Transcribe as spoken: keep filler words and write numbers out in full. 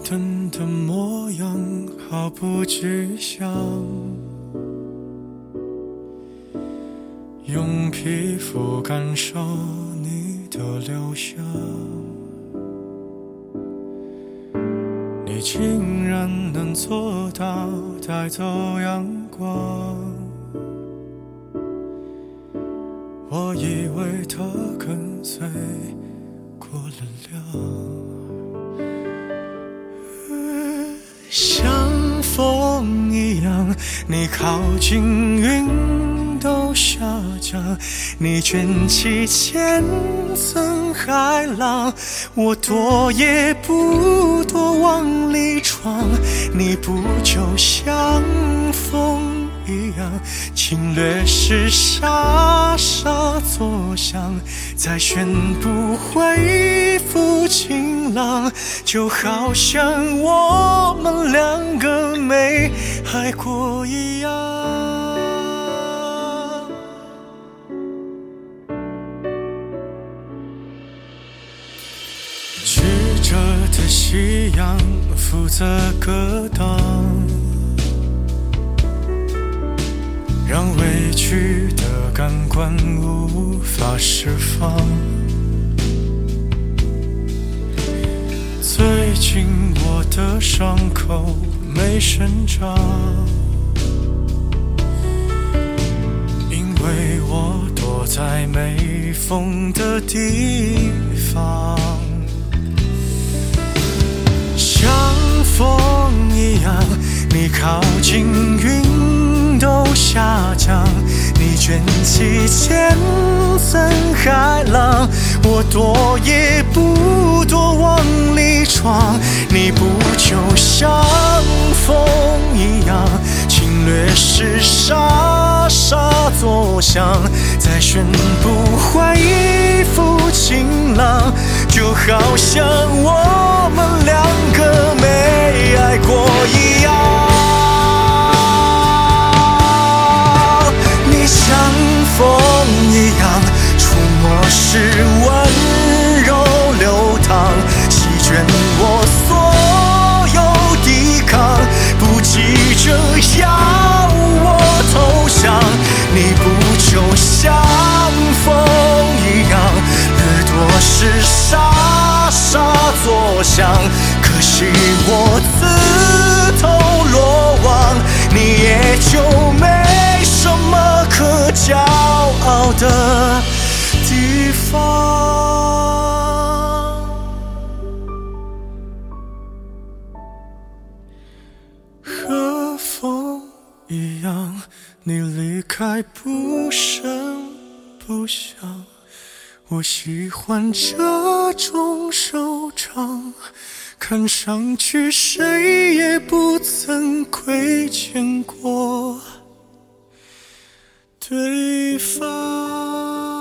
灯的模样毫不具象，用皮肤感受你的留香，你竟然能做到带走阳光，我以为它跟随过了量，像风一样你靠近云都下降，你卷起千层海浪，我躲也不躲往里闯，你不就像风一样侵略时沙沙作响，再宣布恢复晴朗，就好像我们两个没爱过一样。曲折的夕阳负责格挡，让委屈的感官无法释放。最近我的伤口没生长，因为我躲在没风的地方，像风一样你靠近云都下降，你卷起千层海浪，我躲也不躲往里闯，你不就像风一样侵略时沙沙作响，再宣布恢复晴朗，就好像我们两个没爱过一样。像风一样触摸时温柔流淌，席卷我所有抵抗，不急着要我投降，你不就像风一样掠夺时沙沙作响，可惜我自投罗网，你也就没什么可骄傲的地方。和风一样你离开不声不响，我喜欢这种收场，看上去谁也不曾亏欠过对方。